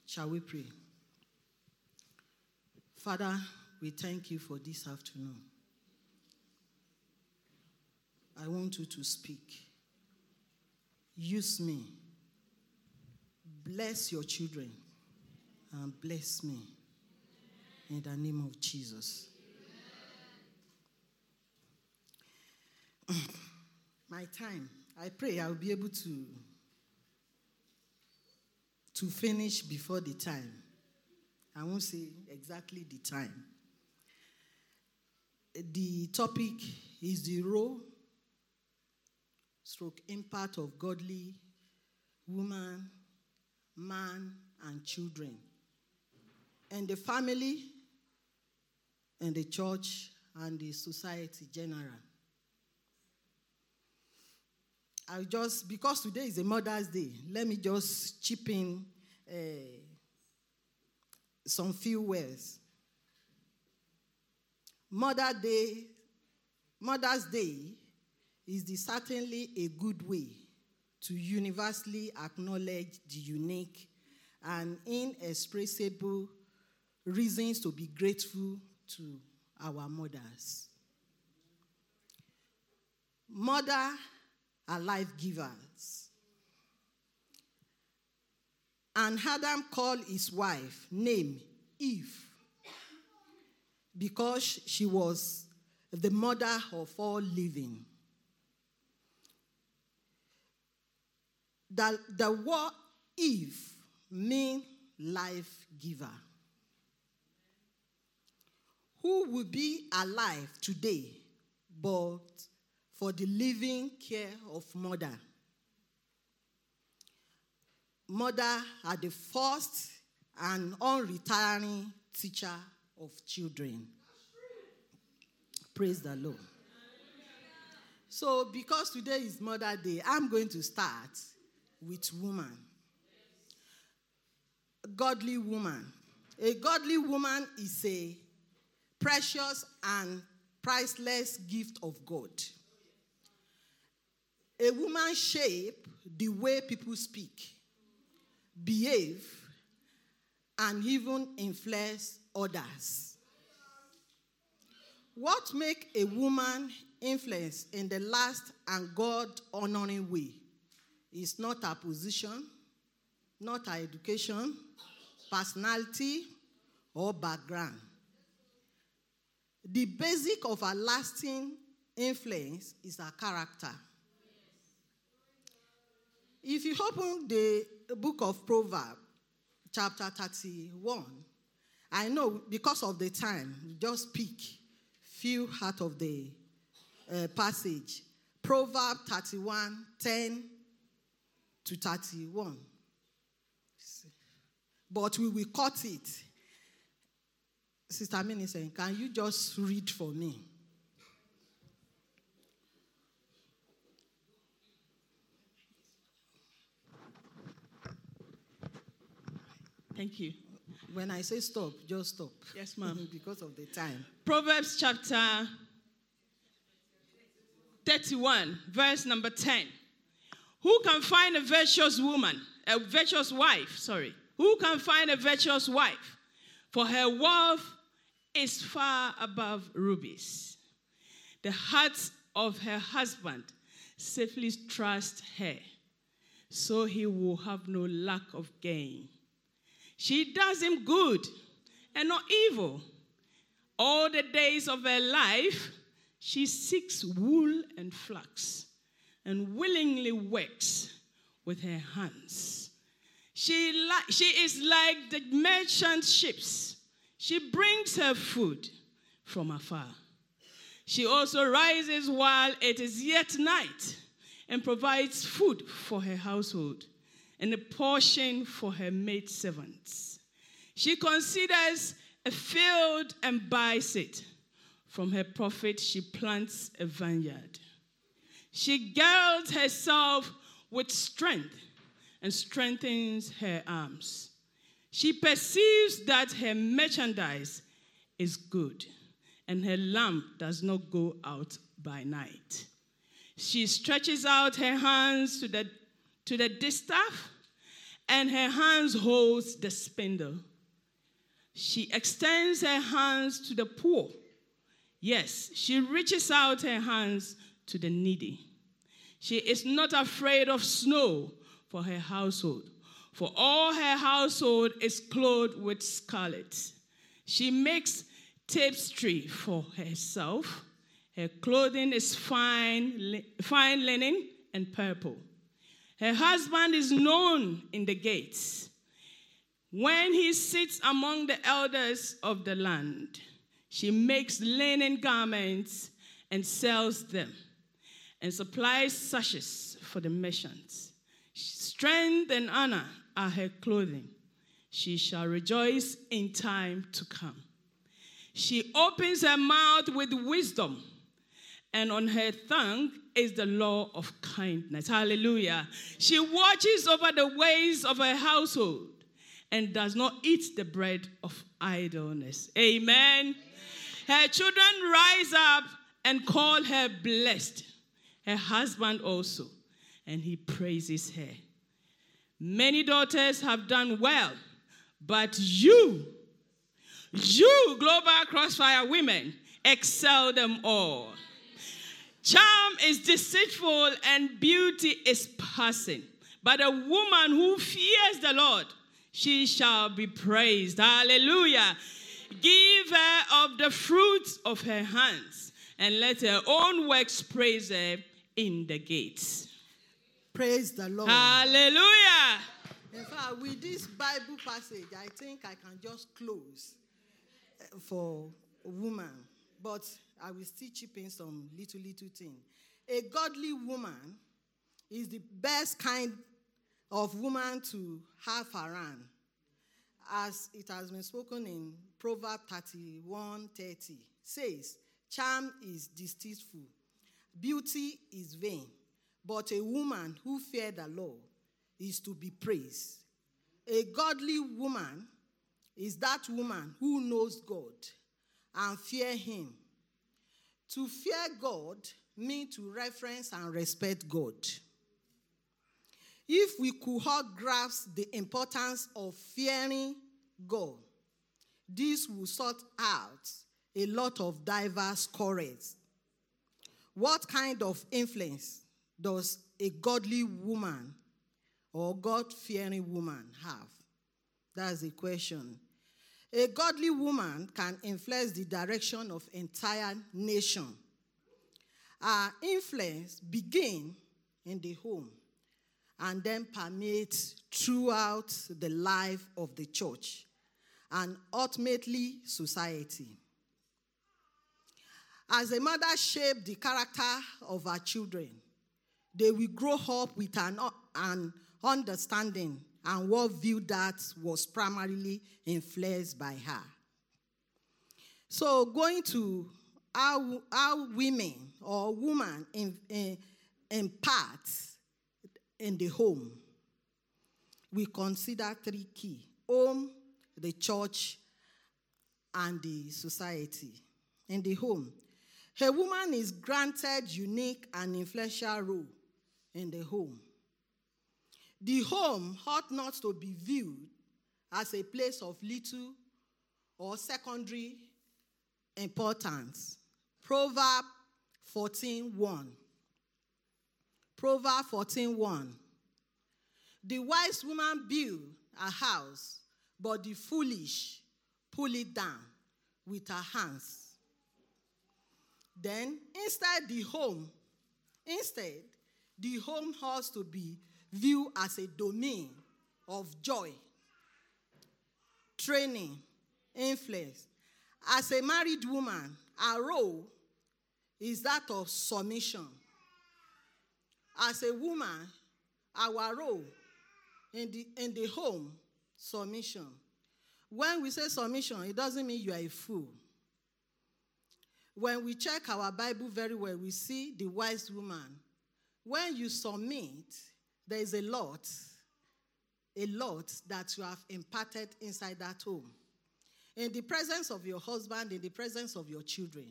Shall we pray? Father, we thank you for this afternoon. I want you to speak. Use me. Bless your children and bless me. In the name of Jesus. My time, I pray I'll be able to finish before the time. I won't say exactly the time. The topic is the role, impact of godly woman, man, and children, and the family, and the church, and the society general. Because today is a Mother's Day, let me just chip in some few words. Mother's Day is certainly a good way to universally acknowledge the unique and inexpressible reasons to be grateful to our mothers. Mother are life givers. And Adam called his wife, named Eve, because she was the mother of all living. The word Eve means life giver. Who will be alive today but for the living care of mother? Mother are the first and unretiring teacher of children. Praise the Lord. So, because today is Mother's Day, I'm going to start with woman. Godly woman. A godly woman is a precious and priceless gift of God. A woman shapes the way people speak, behave, and even influence others. What makes a woman influence in the last and God-honoring way is not her position, not her education, personality, or background. The basic of her lasting influence is her character. If you open the book of Proverbs, chapter 31, I know because of the time, just pick few out of the passage. Proverbs 31, 10 to 31. But we will cut it. Sister Millicent, can you just read for me? Thank you. When I say stop, just stop. Yes, ma'am. Because of the time. Proverbs chapter 31, verse number 10. Who can find a virtuous woman, a virtuous wife, sorry. Who can find a virtuous wife? For her wealth is far above rubies. The heart of her husband safely trusts her, so he will have no lack of gain. She does him good and not evil. All the days of her life, she seeks wool and flax and willingly works with her hands. She is like the merchant ships. She brings her food from afar. She also rises while it is yet night and provides food for her household and a portion for her maidservants. She considers a field and buys it. From her profit, she plants a vineyard. She girds herself with strength and strengthens her arms. She perceives that her merchandise is good, and her lamp does not go out by night. She stretches out her hands to the distaff and her hands holds the spindle. She extends her hands to the poor. Yes, she reaches out her hands to the needy. She is not afraid of snow for her household, for all her household is clothed with scarlet. She makes tapestry for herself. Her clothing is fine linen and purple. Her husband is known in the gates when he sits among the elders of the land. She makes linen garments and sells them, and supplies sashes for the merchants. Strength and honor are her clothing. She shall rejoice in time to come. She opens her mouth with wisdom, and on her tongue is the law of kindness. Hallelujah. She watches over the ways of her household and does not eat the bread of idleness. Amen. Her children rise up and call her blessed. Her husband also, and he praises her. Many daughters have done well, but you, Global Crossfire women, excel them all. Charm is deceitful and beauty is passing, but a woman who fears the Lord, she shall be praised. Hallelujah. Give her of the fruits of her hands, and let her own works praise her in the gates. Praise the Lord. Hallelujah. In fact, with this Bible passage, I think I can just close for a woman. But I will still chip in some little thing. A godly woman is the best kind of woman to have around. As it has been spoken in Proverbs 31:30, says, charm is deceitful, beauty is vain, but a woman who fears the Lord is to be praised. A godly woman is that woman who knows God and fear him. To fear God means to reverence and respect God. If we could all grasp the importance of fearing God, this will sort out a lot of diverse quarrels. What kind of influence does a godly woman or God-fearing woman have? That's the question. A godly woman can influence the direction of entire nation. Our influence begins in the home and then permeates throughout the life of the church and ultimately society. As a mother shapes the character of her children, they will grow up with an understanding and worldview that was primarily influenced by her. So going to how women or woman impart in the home, we consider three key: home, the church, and the society. In the home, a woman is granted unique and influential role in the home. The home ought not to be viewed as a place of little or secondary importance. Proverbs 14:1. Proverbs 14:1. The wise woman builds a house, but the foolish pull it down with her hands. Then, instead, the home has to be viewed as a domain of joy, training, influence. As a married woman, our role is that of submission. As a woman, our role in the home, submission. When we say submission, it doesn't mean you are a fool. When we check our Bible very well, we see the wise woman. When you submit, there is a lot that you have imparted inside that home. In the presence of your husband, in the presence of your children.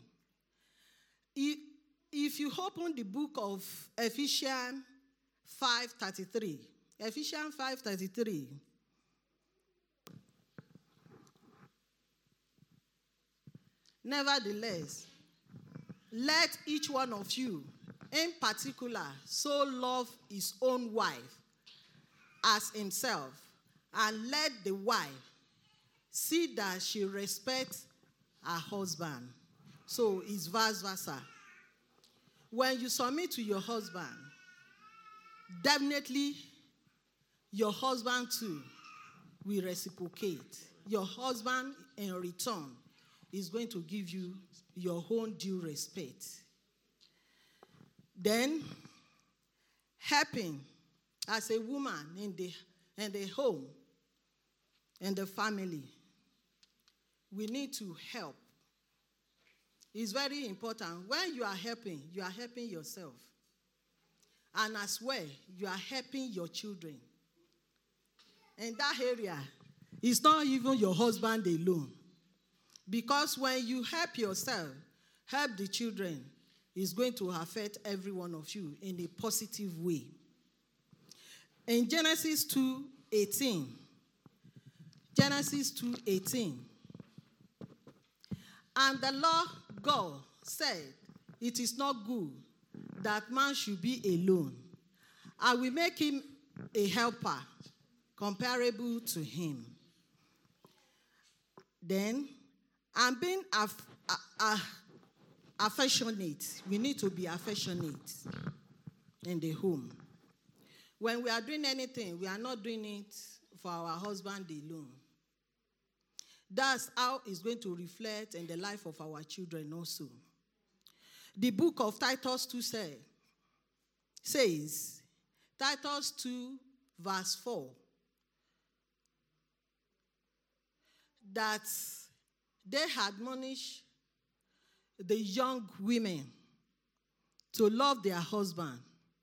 If you open the book of Ephesians 5:33, Ephesians 5:33. Nevertheless, let each one of you, in particular, so love his own wife as himself, and let the wife see that she respects her husband. So it's vice versa. When you submit to your husband, definitely your husband too will reciprocate. Your husband in return is going to give you your own due respect. Then, helping as a woman in the home, in the family, we need to help. It's very important. When you are helping yourself. And as well, you are helping your children. In that area, it's not even your husband alone. Because when you help yourself, help the children, it's going to affect every one of you in a positive way. In Genesis 2:18, and the Lord God said, it is not good that man should be alone. I will make him a helper comparable to him. Then, and being affectionate, we need to be affectionate in the home. When we are doing anything, we are not doing it for our husband alone. That's how it's going to reflect in the life of our children also. The book of Titus 2 says, Titus 2 verse 4, that they admonish the young women to love their husband,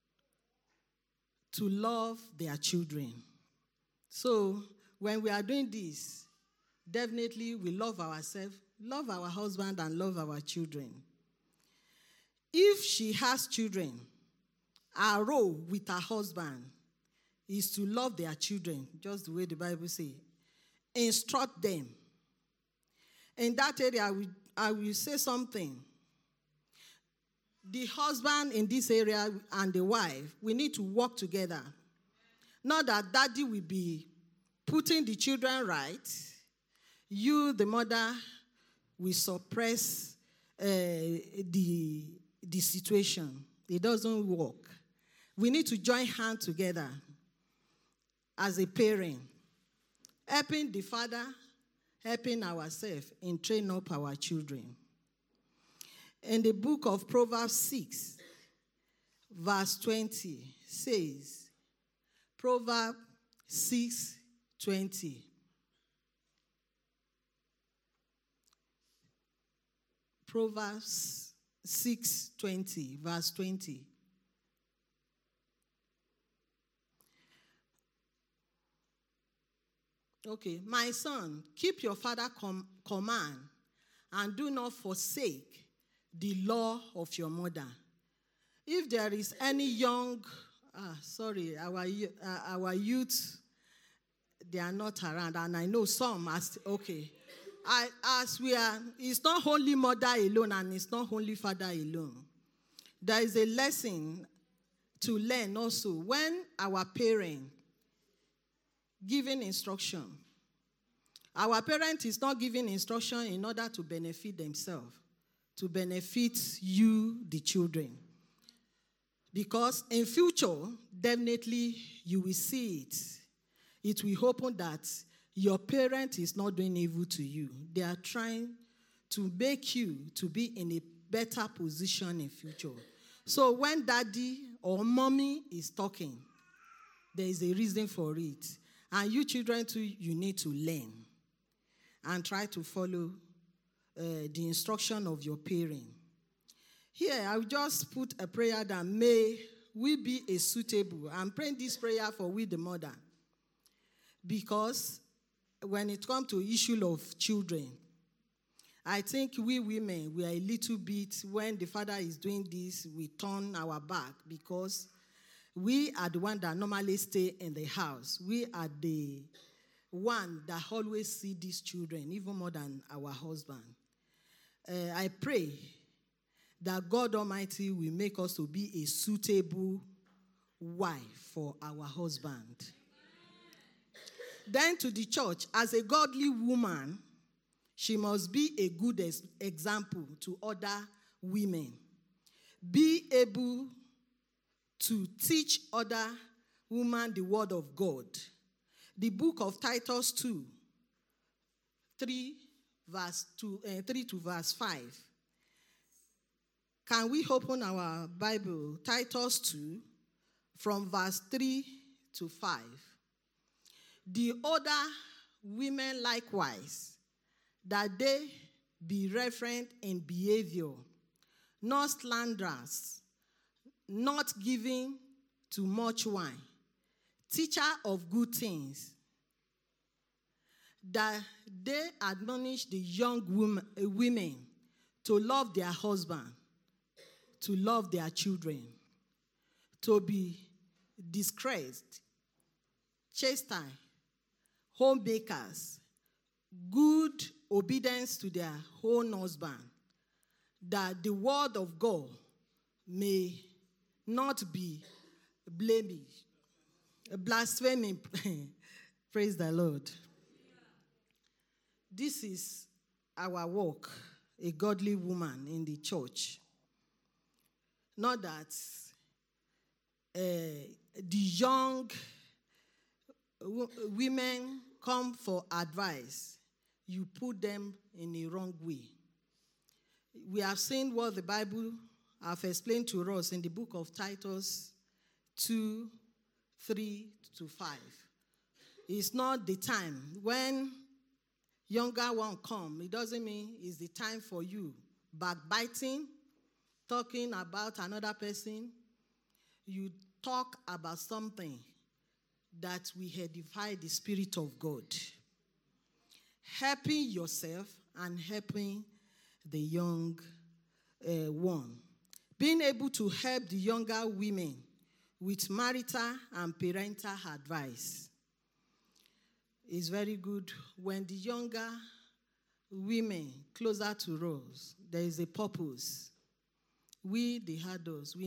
to love their children. So when we are doing this, definitely we love ourselves, love our husband, and love our children. If she has children, our role with her husband is to love their children, just the way the Bible says. Instruct them. In that area, I will say something. The husband in this area and the wife, we need to work together. Not that daddy will be putting the children right. You, the mother, will suppress the situation. It doesn't work. We need to join hands together as a parent, helping the father, helping ourselves in training up our children. In the book of Proverbs 6, verse 20, says, Proverbs 6:20. Proverbs 6:20, verse 20. Okay, my son, keep your father's command and do not forsake the law of your mother. If there is any young, our youth, they are not around, and I know some are okay. It's not only mother alone and it's not only father alone. There is a lesson to learn also when our parent giving instruction. Our parent is not giving instruction in order to benefit themselves, to benefit you, the children. Because in future, definitely you will see it. It will happen that your parent is not doing evil to you. They are trying to make you to be in a better position in future. So when daddy or mommy is talking, there is a reason for it. And you children too, you need to learn and try to follow the instruction of your parent. Here, I will just put a prayer that may we be a suitable. I'm praying this prayer for we the mother. Because when it comes to issue of children, I think we women, we are a little bit, when the father is doing this, we turn our back because We are the one that normally stay in the house. We are the one that always see these children, even more than our husband. I pray that God Almighty will make us to be a suitable wife for our husband. Then to the church, as a godly woman, she must be a good example to other women. Be able to teach other women the word of God. The book of Titus 2, 3 to verse 5. Can we open our Bible, Titus 2, from verse 3 to 5? The other women likewise, that they be reverent in behavior, not slanderers, not giving to much wine, teacher of good things, that they admonish the young women to love their husband, to love their children, to be discreet, chaste, homebakers, good obedience to their own husband, that the word of God may not be blemished, blaspheming. Praise the Lord. This is our work, a godly woman in the church. Not that the young women come for advice, you put them in a wrong way. We have seen what the Bible have explained to us in the book of Titus 2, 3 to 5. It's not the time. When younger one come, it doesn't mean it's the time for you. Backbiting, talking about another person, you talk about something that will edify the Spirit of God. Helping yourself and helping the young one. Being able to help the younger women with marital and parental advice is very good. When the younger women closer to us, there is a purpose. We, the adults,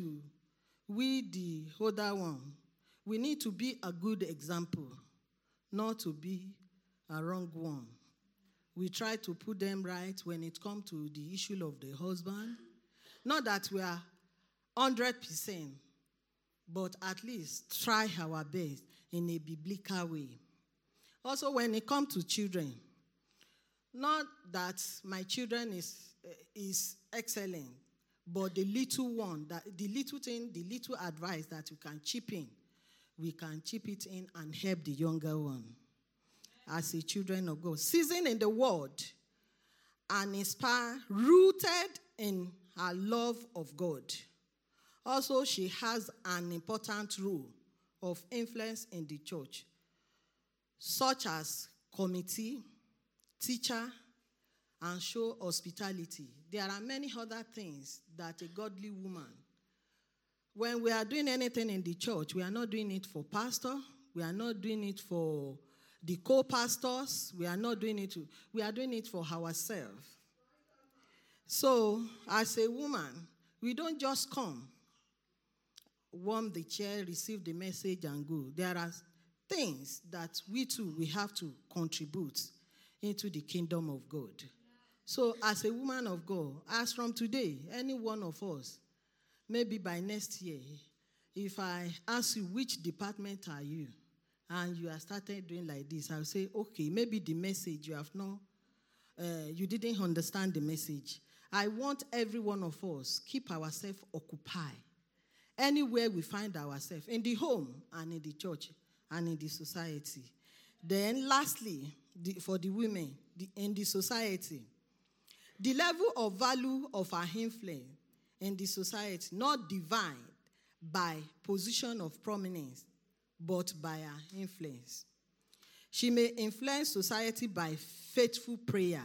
we, the older one, we need to be a good example, not to be a wrong one. We try to put them right when it comes to the issue of the husband. Not that we are 100%, but at least try our best in a biblical way. Also, when it comes to children, not that my children is excellent, but the little one, the little thing, the little advice that you can chip in, we can chip it in and help the younger one. As a children of God, seasoned in the word and inspired, rooted in her love of God. Also, she has an important role of influence in the church, such as committee, teacher, and show hospitality. There are many other things that a godly woman, when we are doing anything in the church, we are not doing it for pastor, we are not doing it for the co-pastors, we are doing it for ourselves. So, as a woman, we don't just come, warm the chair, receive the message, and go. There are things that we have to contribute into the kingdom of God. So, as a woman of God, as from today, any one of us, maybe by next year, if I ask you which department are you, and you have started doing like this, I'll say, okay, maybe the message you didn't understand the message. I want every one of us keep ourselves occupied. Anywhere we find ourselves, in the home and in the church and in the society. Then lastly, for the women in the society, the level of value of our influence in the society, not defined by position of prominence, but by her influence. She may influence society by faithful prayer.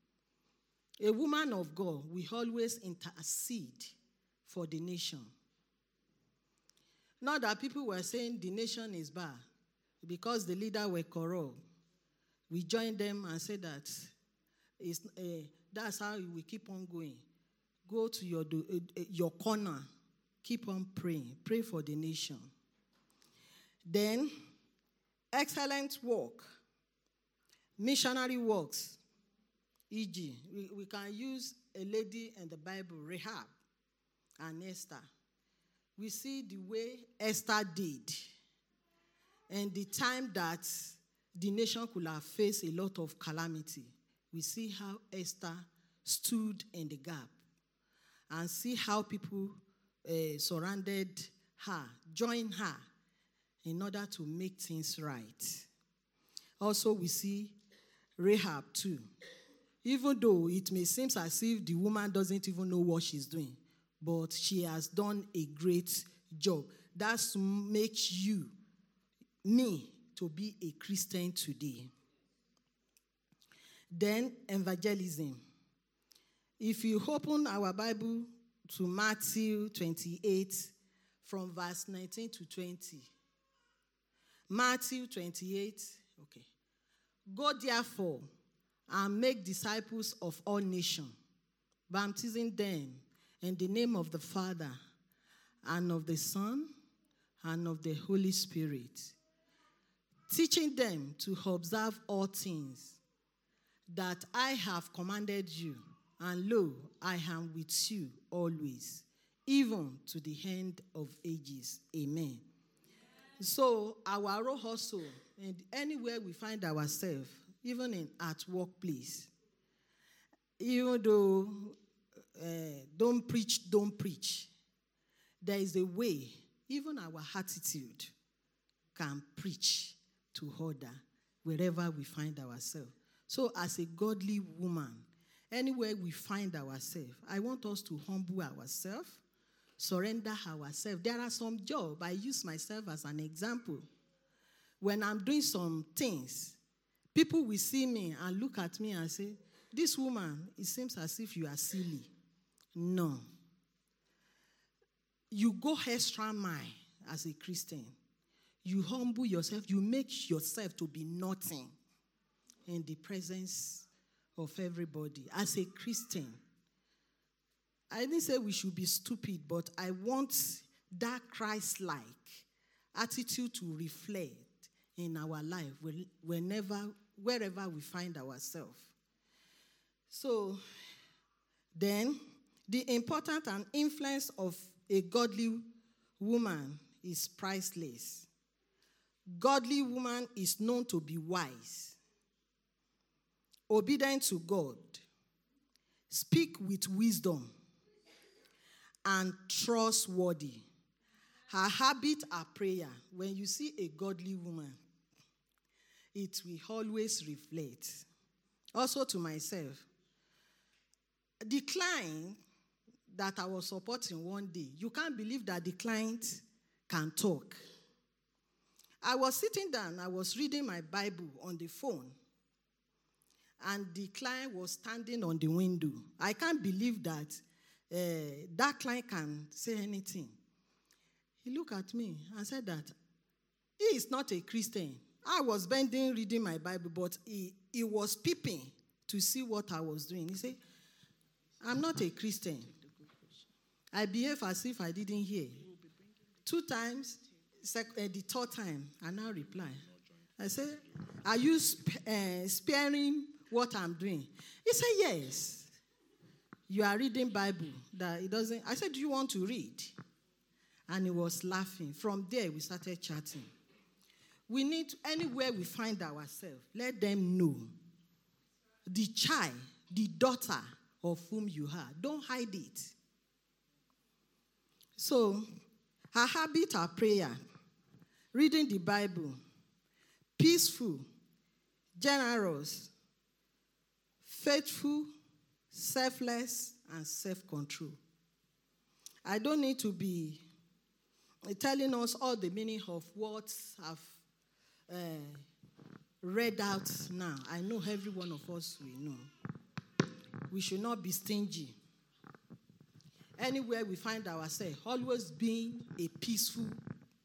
A woman of God will always intercede for the nation. Not that people were saying the nation is bad because the leader were corrupt. We joined them and said that that's how we keep on going. Go to your corner. Keep on praying. Pray for the nation. Then, excellent work. Missionary works. E.g., we can use a lady in the Bible, Rahab and Esther. We see the way Esther did and the time that the nation could have faced a lot of calamity. We see how Esther stood in the gap and see how people surrounded her, joined her in order to make things right. Also, we see Rahab too. Even though it may seem as if the woman doesn't even know what she's doing, but she has done a great job. That makes me, to be a Christian today. Then, evangelism. If you open our Bible to Matthew 28, from verse 19 to 20. Matthew 28, okay. Go therefore and make disciples of all nations, baptizing them in the name of the Father and of the Son and of the Holy Spirit, teaching them to observe all things that I have commanded you. And lo, I am with you always, even to the end of ages. Amen. So our role also, and anywhere we find ourselves, even at workplace, even though don't preach, there is a way, even our attitude can preach to other wherever we find ourselves. So as a godly woman, anywhere we find ourselves, I want us to humble ourselves, surrender ourselves. There are some jobs, I use myself as an example. When I'm doing some things, people will see me and look at me and say, this woman, it seems as if you are silly. No. You go extra mile as a Christian. You humble yourself. You make yourself to be nothing in the presence of everybody. As a Christian, I didn't say we should be stupid, but I want that Christ-like attitude to reflect in our life wherever we find ourselves. So, then, the importance and influence of a godly woman is priceless. Godly woman is known to be wise, obedient to God, speak with wisdom, and trustworthy. Her habits are prayer. When you see a godly woman, it will always reflect. Also to myself, the client that I was supporting one day, you can't believe that the client can talk. I was sitting down, I was reading my Bible on the phone, and the client was standing on the window. I can't believe that that client can say anything. He looked at me and said that he is not a Christian. I was bending reading my Bible, but he was peeping to see what I was doing. He said, I'm not a Christian. I behave as if I didn't hear. 2 times, the third time, I now reply. I said, are you sparing what I'm doing? He said, yes. You are reading Bible. That it doesn't. I said, do you want to read? And he was laughing. From there, we started chatting. We need, anywhere we find ourselves, let them know the child, the daughter of whom you are. Don't hide it. So, her habits are prayer, reading the Bible, peaceful, generous, faithful, selfless, and self-control. I don't need to be telling us all the meaning of what I've read out now. I know every one of us will know. We should not be stingy. Anywhere we find ourselves, always being a peaceful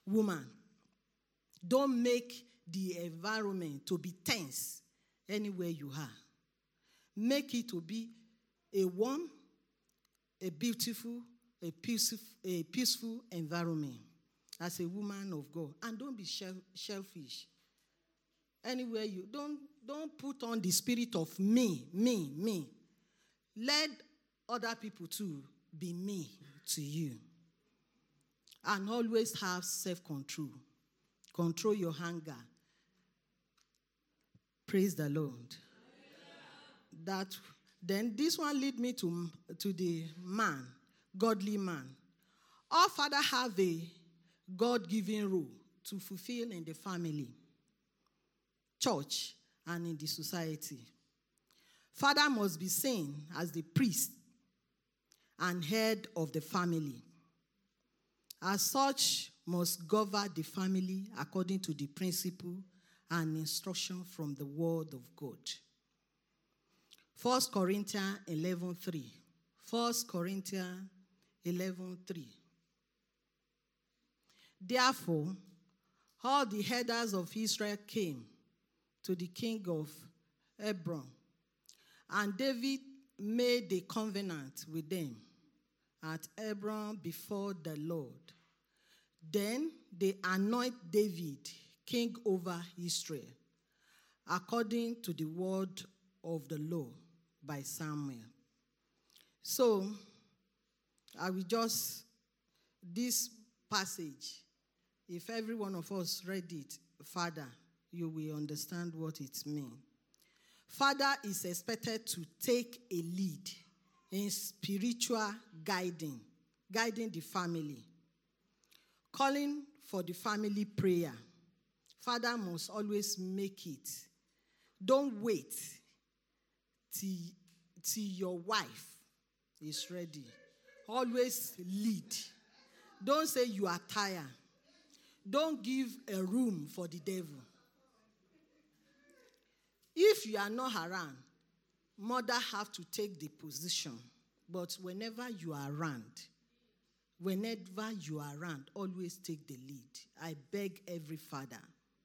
woman. Don't make the environment to be tense anywhere you are. Make it to be a warm, a beautiful, a peaceful environment as a woman of God. And don't be selfish. Anywhere you don't put on the spirit of me. Let other people too be me to you. And always have self-control. Control your anger. Praise the Lord. Then this one lead me to the man, godly man. All fathers have a God-given role to fulfill in the family, church, and in the society. Father must be seen as the priest and head of the family. As such, must govern the family according to the principle and instruction from the word of God. 1 Corinthians 11:3. 1 Corinthians 11:3. Therefore, all the elders of Israel came to the king of Hebron, and David made a covenant with them at Hebron before the Lord. Then they anoint David king over Israel, according to the word of the law by Samuel. So, this passage, if every one of us read it, Father, you will understand what it means. Father is expected to take a lead in spiritual guiding the family, calling for the family prayer. Father must always make it. Don't wait till your wife is ready. Always lead. Don't say you are tired. Don't give a room for the devil. If you are not around, mother have to take the position. But whenever you are around, always take the lead. I beg every father.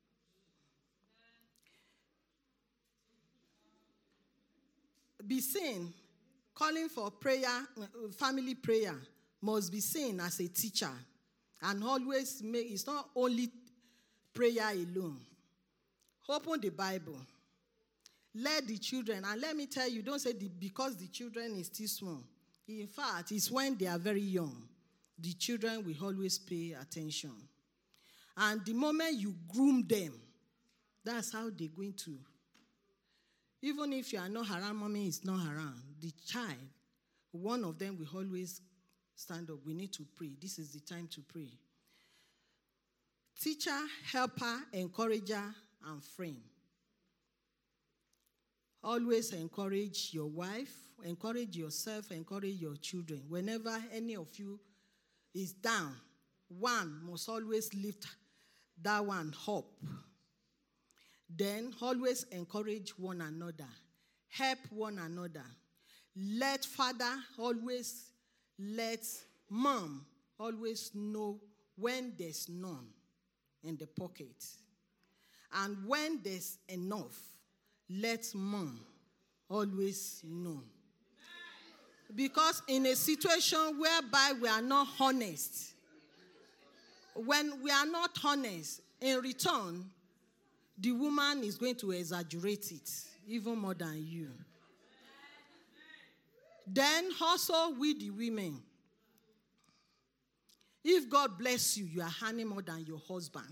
Be seen, calling for prayer, family prayer, must be seen as a teacher. And always it's not only prayer alone. Open the Bible. Let the children, and let me tell you, don't say because the children is still small. In fact, it's when they are very young, the children will always pay attention. And the moment you groom them, that's how they're going to. Even if you are not around, mommy is not around, the child, one of them will always stand up. We need to pray. This is the time to pray. Teacher, helper, encourager, and friend. Always encourage your wife, encourage yourself, encourage your children. Whenever any of you is down, one must always lift that one up. Then always encourage one another. Help one another. Let father always, let mom always know when there's none in the pocket. And when there's enough, let mom always know. Because in a situation whereby we are not honest, when we are not honest, in return, the woman is going to exaggerate it even more than you. Then also with the women, if God bless you, you are earning more than your husband.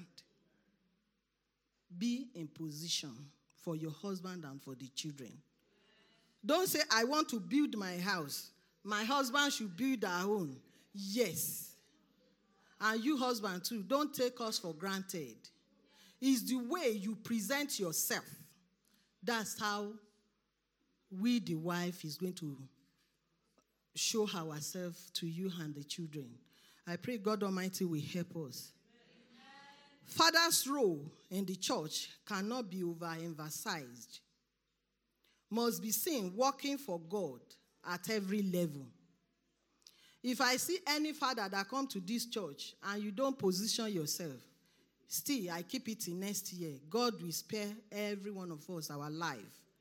Be in position for your husband and for the children. Don't say, I want to build my house. My husband should build our own. Yes. And you husband too, don't take us for granted. It's the way you present yourself. That's how we, the wife, is going to show ourselves to you and the children. I pray God Almighty will help us. Father's role in the church cannot be overemphasized. Must be seen working for God at every level. If I see any father that come to this church and you don't position yourself, still, I keep it in next year. God will spare every one of us our life.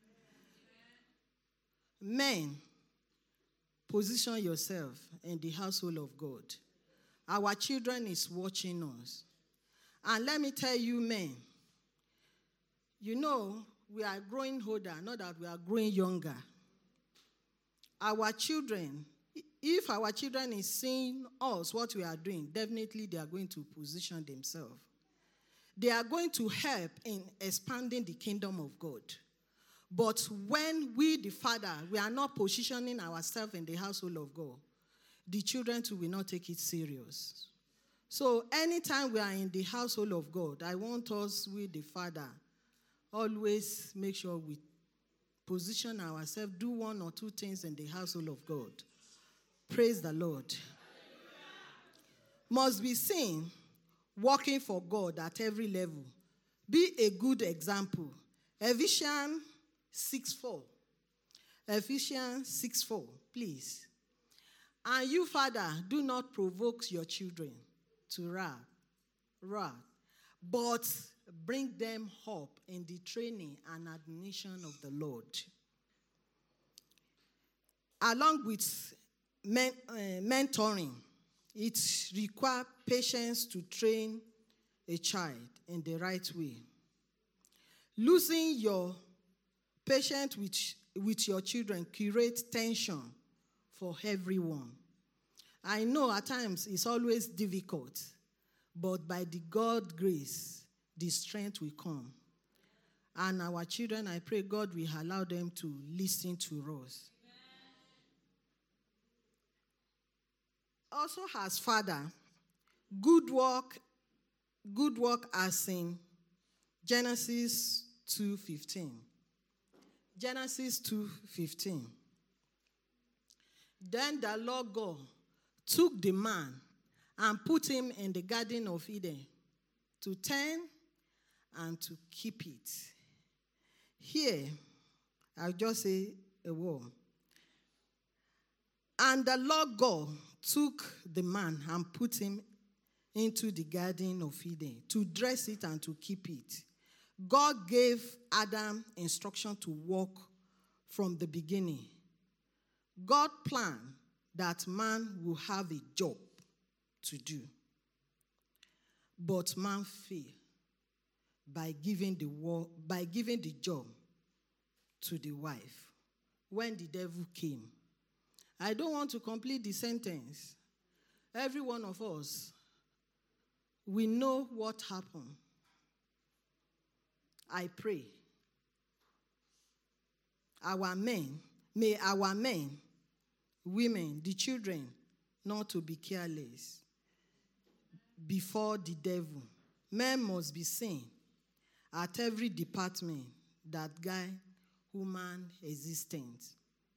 Men, position yourself in the household of God. Our children is watching us. And let me tell you, men, you know, we are growing older, not that we are growing younger. Our children, if our children is seeing us, what we are doing, definitely they are going to position themselves. They are going to help in expanding the kingdom of God. But when we, the father, we are not positioning ourselves in the household of God, the children too will not take it serious. So anytime we are in the household of God, I want us, we, the father, always make sure we position ourselves, do one or two things in the household of God. Praise the Lord. Must be seen working for God at every level. Be a good example. Ephesians 6:4. Ephesians 6:4, please. And you, father, do not provoke your children to wrath, but bring them up in the training and admonition of the Lord. Along with mentoring, it requires patience to train a child in the right way. Losing your patience with your children creates tension for everyone. I know at times it's always difficult, but by the God's grace, the strength will come. And our children, I pray God will allow them to listen to us. Also, as father, good work as in Genesis 2:15. Genesis 2:15. Then the Lord God took the man and put him in the Garden of Eden to tend and to keep it. Here, I'll just say a word. And the Lord God took the man and put him into the Garden of Eden to dress it and to keep it. God gave Adam instruction to walk from the beginning. God planned that man will have a job to do. But man failed by giving the job to the wife when the devil came. I don't want to complete the sentence. Every one of us, we know what happened. I pray may our men, women, the children, not to be careless before the devil. Men must be seen at every department that guide human existence.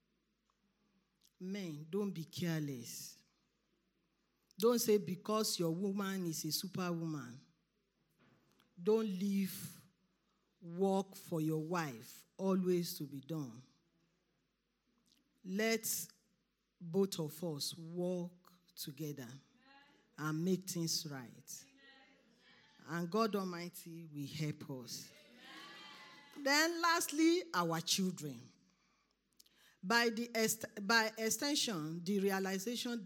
Men, don't be careless. Don't say because your woman is a superwoman. Don't leave work for your wife always to be done. Let both of us work together and make things right. And God Almighty will help us. Then lastly, our children. By extension, the realization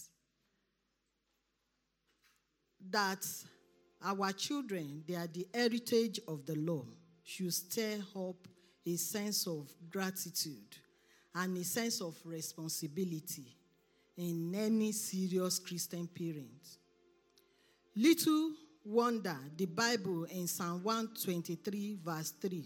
that our children, they are the heritage of the Lord, should stir up a sense of gratitude and a sense of responsibility in any serious Christian parent. Little wonder the Bible in Psalm 123 verse 3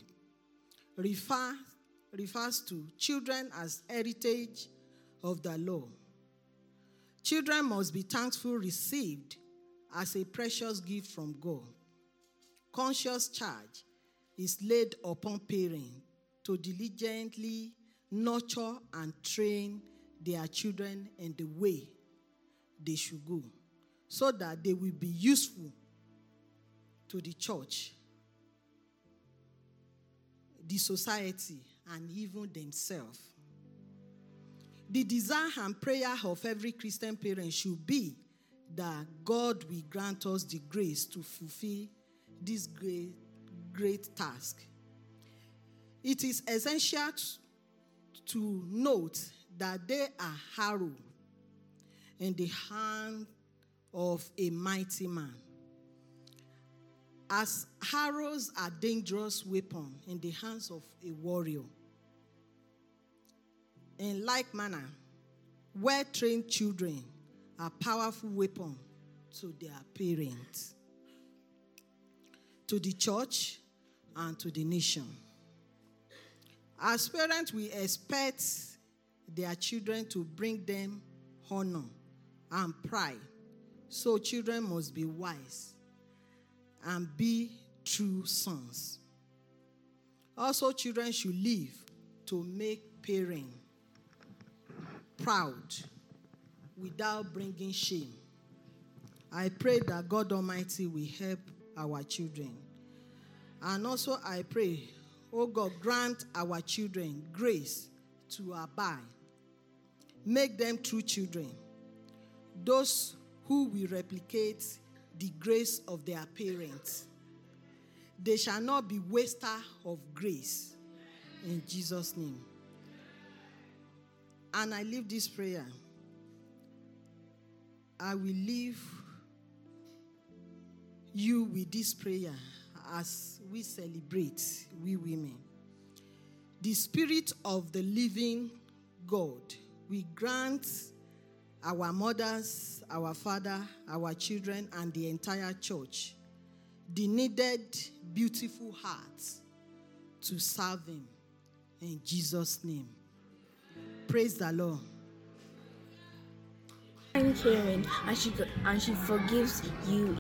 refers to children as heritage of the Lord. Children must be thankfully received as a precious gift from God. Conscious charge is laid upon parents to diligently nurture and train their children in the way they should go, so that they will be useful to the church, the society, and even themselves. The desire and prayer of every Christian parent should be that God will grant us the grace to fulfill this great task. It is essential to note that they are arrows in the hand of a mighty man. As arrows are dangerous weapons in the hands of a warrior. In like manner, well-trained children are powerful weapons to their parents, to the church, and to the nation. As parents, we expect their children to bring them honor and pride. So children must be wise and be true sons. Also, children should live to make parents proud without bringing shame. I pray that God Almighty will help our children. And also I pray, oh God, grant our children grace to abide. Make them true children. Those who will replicate the grace of their parents. They shall not be wasters of grace. In Jesus' name. And I leave this prayer. I will leave you with this prayer as we celebrate, we women. The Spirit of the living God will grant our mothers, our father, our children, and the entire church the needed beautiful hearts to serve Him. In Jesus' name. Praise the Lord. And caring, and she forgives you